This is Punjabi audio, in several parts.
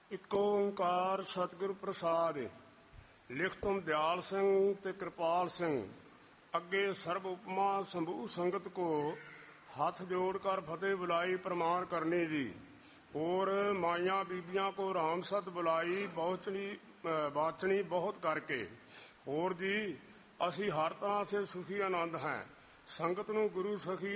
ਇਕ ਓਂਕਾਰ ਸਤਿਗੁਰ ਪ੍ਰਸਾਦ। ਲਿਖ ਤੁਮ ਦਿਆਲ ਸਿੰਘ ਤੇ ਕਿਰਪਾਲ ਸਿੰਘ, ਅੱਗੇ ਸਰਬ ਉਪਮਾ ਸੰਭੂ ਸੰਗਤ ਕੋ, ਹੱਥ ਜੋੜ ਕਰ ਫਤਿਹ ਬੁਲਾਈ ਪ੍ਰਮਾਣ ਕਰਨੀ ਜੀ। ਹੋਰ ਮਾਈਆਂ ਬੀਬੀਆਂ ਕੋ ਰਾਮ ਸਤ ਬੁਲਾਈ ਬਾਚਣੀ ਬਹੁਤ ਕਰਕੇ। ਹੋਰ ਜੀ ਅਸੀਂ ਹਰ ਤਰ੍ਹਾਂ ਸੇ ਸੁਖੀ ਆਨੰਦ ਹੈ, ਸੰਗਤ ਨੂੰ ਗੁਰੂ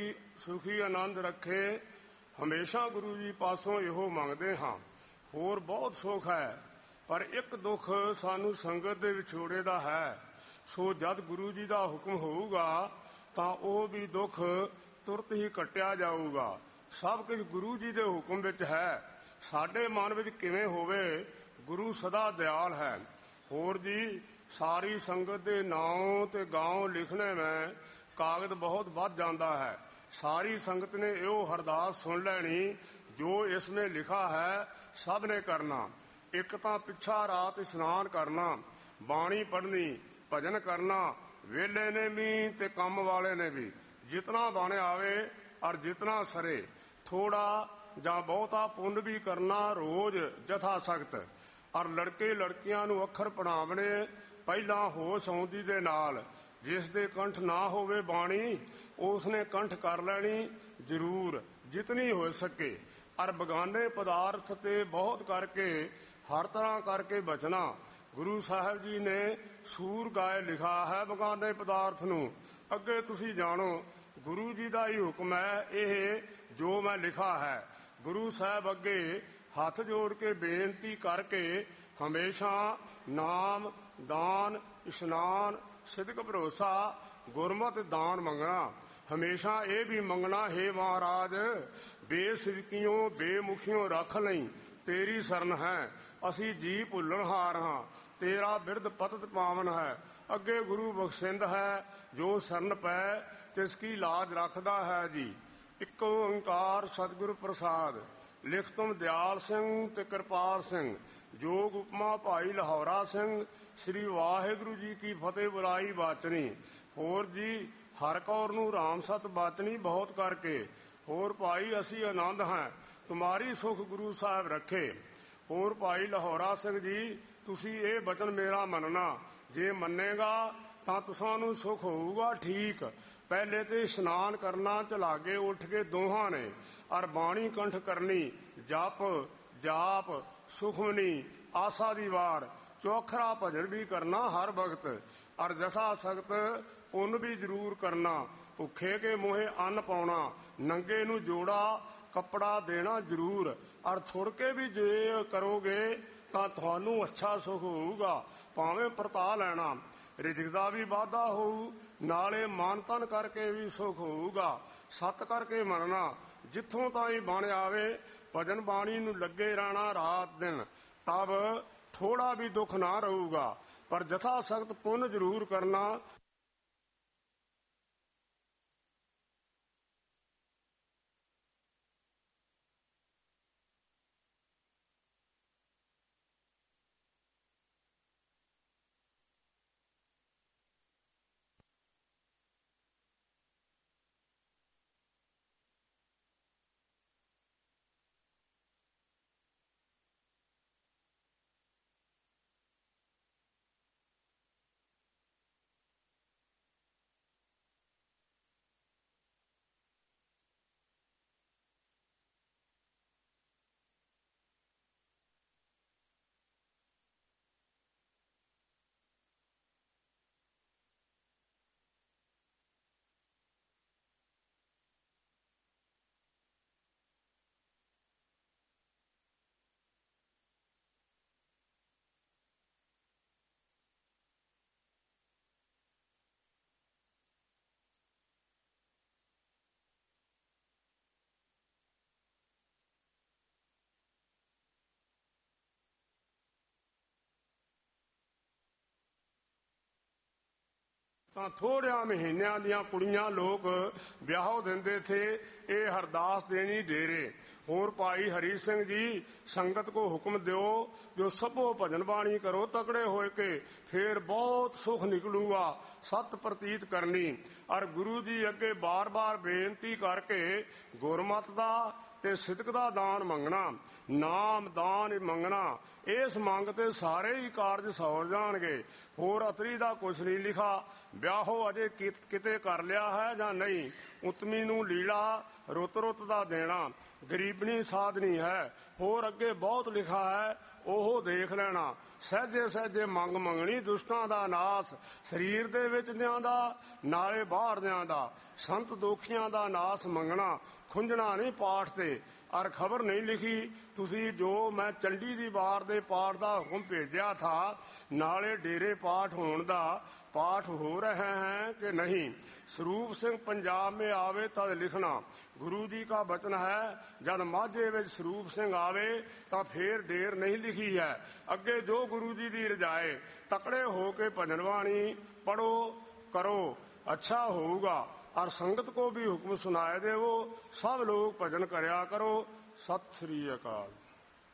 ਸੁਖੀ ਆਨੰਦ ਰੱਖੇ, ਹਮੇਸ਼ਾ ਗੁਰੂ ਜੀ ਪਾਸੋਂ ਇਹੋ ਮੰਗਦੇ ਹਾਂ। ਹੋਰ ਬਹੁਤ ਸੁੱਖ ਹੈ, ਪਰ ਇੱਕ ਦੁੱਖ ਸਾਨੂੰ ਸੰਗਤ ਦੇ ਵਿਛੋੜੇ ਦਾ ਹੈ। ਸੋ ਜਦ ਗੁਰੂ ਜੀ ਦਾ ਹੁਕਮ ਹੋਊਗਾ ਤਾਂ ਉਹ ਵੀ ਦੁੱਖ ਤੁਰਤ ਹੀ ਕੱਟਿਆ ਜਾਊਗਾ। ਸਭ ਕੁਝ ਗੁਰੂ ਜੀ ਦੇ ਹੁਕਮ ਵਿੱਚ ਹੈ। ਸਾਡੇ ਮਨ ਵਿੱਚ ਕਿਵੇਂ ਹੋਵੇ, ਗੁਰੂ ਸਦਾ ਦਿਆਲ ਹੈ। ਹੋਰ ਜੀ ਸਾਰੀ ਸੰਗਤ ਦੇ ਨਾਮ ਤੇ ਗਾਉਂ ਲਿਖਣੇ ਮੈਂ ਕਾਗਜ਼ ਬਹੁਤ ਵੱਧ ਜਾਂਦਾ ਹੈ। ਸਾਰੀ ਸੰਗਤ ਨੇ ਇਹੋ ਅਰਦਾਸ ਸੁਣ ਲੈਣੀ, ਜੋ ਇਸ ਵਿੱਚ ਲਿਖਾ ਹੈ ਸਭ ਨੇ ਕਰਨਾ। ਇੱਕ ਤਾਂ ਪਿੱਛਾ ਰਾਤ ਇਸ਼ਨਾਨ ਕਰਨਾ, ਬਾਣੀ ਪੜ੍ਹਨੀ, ਭਜਨ ਕਰਨਾ, ਵੇਲੇ ਨੇ ਵੀ ਤੇ ਕੰਮ ਵਾਲੇ ਨੇ ਵੀ। ਜਿਤਨਾ ਬਣ ਆਵੇ ਔਰ ਜਿਤਨਾ ਸਰੇ, ਥੋੜਾ ਜਾਂ ਬਹੁਤਾ ਪੁੰਨ ਵੀ ਕਰਨਾ ਰੋਜ਼ ਜਥਾ ਸਖਤ। ਔਰ ਲੜਕੇ ਲੜਕੀਆਂ ਨੂੰ ਅੱਖਰ ਪੜ੍ਹਾਵਣੇ ਪਹਿਲਾਂ ਹੋਸ਼ ਆਉਂਦੀ ਦੇ ਨਾਲ। ਜਿਸ ਦੇ ਕੰਠ ਨਾ ਹੋਵੇ ਬਾਣੀ, ਉਸਨੇ ਕੰਠ ਕਰ ਲੈਣੀ ਜ਼ਰੂਰ ਜਿਤਨੀ ਹੋ ਸਕੇ। ਔਰ ਬਗਾਨੇ ਪਦਾਰਥ ਤੇ ਬਹੁਤ ਕਰਕੇ ਹਰ ਤਰ੍ਹਾਂ ਕਰਕੇ ਬਚਣਾ। ਗੁਰੂ ਸਾਹਿਬ ਜੀ ਨੇ ਸੂਰ ਗਾਏ ਲਿਖਾ ਹੈ ਬਗਾਨੇ ਪਦਾਰਥ ਨੂੰ। ਅੱਗੇ ਤੁਸੀਂ ਜਾਣੋ ਗੁਰੂ ਜੀ ਦਾ ਹੀ ਹੁਕਮ ਹੈ ਇਹ ਜੋ ਮੈਂ ਲਿਖਾ ਹੈ। ਗੁਰੂ ਸਾਹਿਬ ਅੱਗੇ ਹੱਥ ਜੋੜ ਕੇ ਬੇਨਤੀ ਕਰਕੇ ਹਮੇਸ਼ਾ ਨਾਮ, ਦਾਨ, ਇਸ਼ਨਾਨ, ਸਿਦਕ, ਭਰੋਸਾ, ਗੁਰਮਤਿ ਦਾਨ ਮੰਗਣਾ। ਹਮੇਸ਼ਾ ਇਹ ਵੀ ਮੰਗਣਾ, ਹੇ ਮਹਾਰਾਜ ਬੇਸਿਦਕੀਓਂ ਬੇਮੁਖੀਓਂ ਰੱਖ ਲਈ, ਤੇਰੀ ਸਰਨ ਹੈ। ਅਸੀਂ ਜੀ ਭੁੱਲਣਹਾਰ ਹਾਂ, ਤੇਰਾ ਬਿਰਧ ਪਤਤ ਪਾਵਨ ਹੈ। ਅੱਗੇ ਗੁਰੂ ਬਖਸ਼ਿੰਦ ਹੈ, ਜੋ ਸਰਨ ਪੈ ਤਿਸ ਕੀ ਲਾਜ ਰੱਖਦਾ ਹੈ ਜੀ। ਇਕ ਓਂਕਾਰ ਸਤਿਗੁਰ ਪ੍ਰਸਾਦ। ਲਿਖ ਤੁਮ ਦਿਆਲ ਸਿੰਘ ਤੇ ਕਿਰਪਾਲ ਸਿੰਘ, ਜੋਗ ਉਪਮਾ ਭਾਈ ਲਹੌਰਾ ਸਿੰਘ। ਸ੍ਰੀ ਵਾਹਿਗੁਰੂ ਜੀ ਕੀ ਫਤਿਹ ਬੁਲਾਈ ਬਾਚਣੀ। ਹੋਰ ਜੀ ਹਰ ਕੌਰ ਨੂੰ ਰਾਮ ਸਤ ਬਾਚਣੀ ਬਹੁਤ ਕਰਕੇ। ਹੋਰ ਭਾਈ ਅਸੀਂ ਆਨੰਦ ਹਾਂ, ਤੁਮਾਰੀ ਸੁਖ ਗੁਰੂ ਸਾਹਿਬ ਰੱਖੇ। ਹੋਰ ਭਾਈ ਲਹੌਰਾ ਸਿੰਘ ਜੀ ਤੁਸੀਂ ਇਹ ਬਚਨ ਮੇਰਾ ਮੰਨਣਾ, ਜੇ ਮੰਨੇਗਾ ਤਾਂ ਤੁਸਾਂ ਨੂੰ ਸੁਖ ਹੋਊਗਾ ਠੀਕ। ਪਹਿਲੇ ਤੇ ਇਸ਼ਨਾਨ ਕਰਨਾ ਝਲਾਗੇ ਉੱਠ ਕੇ ਦੋਹਾਂ ਨੇ, ਔਰ ਬਾਣੀ ਕੰਠ ਕਰਨੀ, ਜਪ ਜਾਪ ਸੁਖਮਨੀ ਆਸਾ ਦੀ ਵਾਰ, ਚੌਖਰਾ ਭਜਨ ਵੀ ਕਰਨਾ ਹਰ ਵਕਤ, ਔਰ ਜਥਾ ਸਖਤ ਪੁੰਨ ਵੀ ਜ਼ਰੂਰ ਕਰਨਾ। ਭੁੱਖੇ ਕੇ ਮੂੰਹੇ ਅੰਨ ਪਾਉਣਾ, ਨੰਗੇ ਨੂੰ ਜੋੜਾ ਕੱਪੜਾ ਦੇਣਾ ਜ਼ਰੂਰ। ਔਰ ਛੁੜ ਕੇ ਵੀ ਜੇ ਕਰੋਗੇ ਤਾਂ ਤੁਹਾਨੂੰ ਅੱਛਾ ਸੁਖ ਹੋਊਗਾ। ਭਾਵੇਂ ਪਰਤਾ ਲੈਣਾ, ਰਿਜ਼ਕ ਦਾ ਵੀ ਵਾਧਾ ਹੋਊ, ਨਾਲੇ ਮਾਨ ਤਨ ਕਰਕੇ ਵੀ ਸੁਖ ਹੋਊਗਾ। ਸਤ ਕਰਕੇ ਮੰਨਣਾ, ਜਿੱਥੋਂ ਤਾਈਂ ਬਣ ਆਵੇ ਭਜਨ ਬਾਣੀ ਨੂੰ ਲੱਗੇ ਰਹਿਣਾ ਰਾਤ ਦਿਨ, ਤਬ ਥੋੜਾ ਵੀ ਦੁੱਖ ਨਾ ਰਹੂਗਾ। ਪਰ ਜਥਾ ਸਖਤ ਪੁੰਨ ਜ਼ਰੂਰ ਕਰਨਾ। ਤਾਂ ਥੋੜਿਆਂ ਮਹੀਨਿਆਂ ਦੀਆਂ ਕੁੜੀਆਂ ਲੋਕ ਵਿਆਹ ਦਿੰਦੇ ਥੇ, ਇਹ ਅਰਦਾਸ ਦੇਣੀ ਡੇਰੇ। ਹੋਰ ਭਾਈ ਹਰੀ ਸਿੰਘ ਜੀ ਸੰਗਤ ਕੋ ਹੁਕਮ ਦਿਓ, ਜੋ ਸਭੋ ਭਜਨ ਬਾਣੀ ਕਰੋ ਤਕੜੇ ਹੋਏ ਕੇ, ਫੇਰ ਬਹੁਤ ਸੁਖ ਨਿਕਲੂਗਾ। ਸਤ ਪ੍ਰਤੀਤ ਕਰਨੀ, ਔਰ ਗੁਰੂ ਜੀ ਅੱਗੇ ਬਾਰ-ਬਾਰ ਬੇਨਤੀ ਕਰਕੇ ਗੁਰਮਤਿ ਦਾ ਤੇ ਸਿਦਕ ਦਾ ਦਾਨ ਮੰਗਣਾ, ਨਾਮ ਦਾਨ ਮੰਗਣਾ। ਇਸ ਮੰਗ ਤੇ ਸਾਰੇ ਹੀ ਕਾਰਜ ਸੌਰ ਜਾਣਗੇ। ਹੋਰ ਅਤਰੀ ਦਾ ਕੁਛ ਨਹੀਂ ਲਿਖਾ। ਵਿਆਹੋ ਅਜੇ ਕਿਤੇ ਕਰ ਲਿਆ ਹੈ ਜਾਂ ਨਹੀਂ। ਉਤਮੀ ਨੂੰ ਲੀਲਾ ਰੁੱਤ ਰੁੱਤ ਦਾ ਦੇਣਾ, ਗਰੀਬਣੀ ਸਾਧਨੀ ਹੈ। ਹੋਰ ਅੱਗੇ ਬਹੁਤ ਲਿਖਾ ਹੈ, ਉਹ ਦੇਖ ਲੈਣਾ। ਸਹਿਜੇ ਸਹਿਜੇ ਮੰਗ ਮੰਗਣੀ, ਦੁਸ਼ਟਾਂ ਦਾ ਨਾਸ ਸਰੀਰ ਦੇ ਵਿੱਚ ਦਿਆਂ ਦਾ, ਨਾਲੇ ਬਾਹਰ ਦਿਆਂ ਦਾ। ਸੰਤ ਦੋਖੀਆਂ ਦਾ ਨਾਸ ਮੰਗਣਾ, ਖੁੰਝਣਾ ਨਹੀਂ ਪਾਠ ਤੇ। ਅਰ ਖਬਰ ਨਹੀਂ ਲਿਖੀ ਤੁਸੀਂ ਜੋ ਮੈਂ ਚੰਡੀ ਦੀ ਵਾਰ ਦੇ ਪਾਠ ਦਾ ਹੁਕਮ ਭੇਜਿਆ ਥਾ, ਨਾਲੇ ਡੇਰੇ ਪਾਠ ਹੋਣ ਦਾ ਪਾਠ ਹੋ ਰਹੇ हैं कि नहीं। ਸਰੂਪ ਸਿੰਘ ਪੰਜਾਬ में ਆਵੇ ਤਦ ਲਿਖਣਾ। ਗੁਰੂ ਜੀ का ਬਚਨ ਹੈ, ਜਦ ਮਾਝੇ ਵਿੱਚ ਸਰੂਪ ਸਿੰਘ ਆਵੇ ਤਾਂ ਫੇਰ ਢੇਰ ਨਹੀਂ ਲਿਖੀ ਹੈ। ਅੱਗੇ ਜੋ ਗੁਰੂ ਜੀ ਦੀ ਰਜਾਏ, ਤਕੜੇ ਹੋ ਕੇ ਭਜਨ ਬਾਣੀ ਪੜੋ ਕਰੋ, ਅੱਛਾ ਹੋਊਗਾ। और संगत को भी हुक्म सुनाए देवो, सब लोग भजन करया करो। सत श्री अकाल।